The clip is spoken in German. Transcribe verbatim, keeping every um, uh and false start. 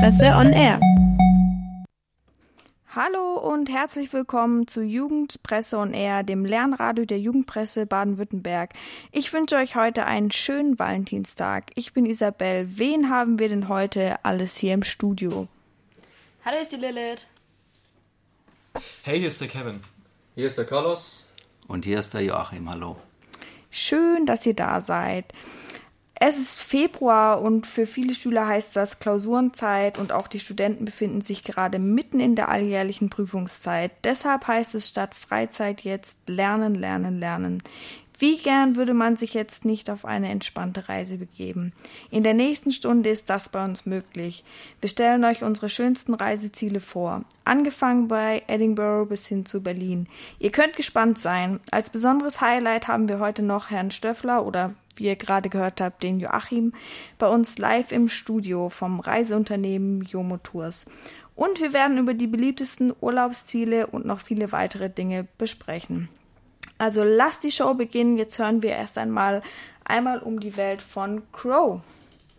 Jugendpresse on Air. Hallo und herzlich willkommen zu Jugendpresse on Air, dem Lernradio der Jugendpresse Baden-Württemberg. Ich wünsche euch heute einen schönen Valentinstag. Ich bin Isabel. Wen haben wir denn heute alles hier im Studio? Hallo, ist die Lilith. Hey, hier ist der Kevin. Hier ist der Carlos. Und hier ist der Joachim. Hallo. Schön, dass ihr da seid. Es ist Februar und für viele Schüler heißt das Klausurenzeit und auch die Studenten befinden sich gerade mitten in der alljährlichen Prüfungszeit. Deshalb heißt es statt Freizeit jetzt Lernen, Lernen, Lernen. Wie gern würde man sich jetzt nicht auf eine entspannte Reise begeben? In der nächsten Stunde ist das bei uns möglich. Wir stellen euch unsere schönsten Reiseziele vor. Angefangen bei Edinburgh bis hin zu Berlin. Ihr könnt gespannt sein. Als besonderes Highlight haben wir heute noch Herrn Stöffler oder wie ihr gerade gehört habt, den Joachim, bei uns live im Studio vom Reiseunternehmen Jomo Tours. Und wir werden über die beliebtesten Urlaubsziele und noch viele weitere Dinge besprechen. Also lasst die Show beginnen. Jetzt hören wir erst einmal einmal um die Welt von Crow.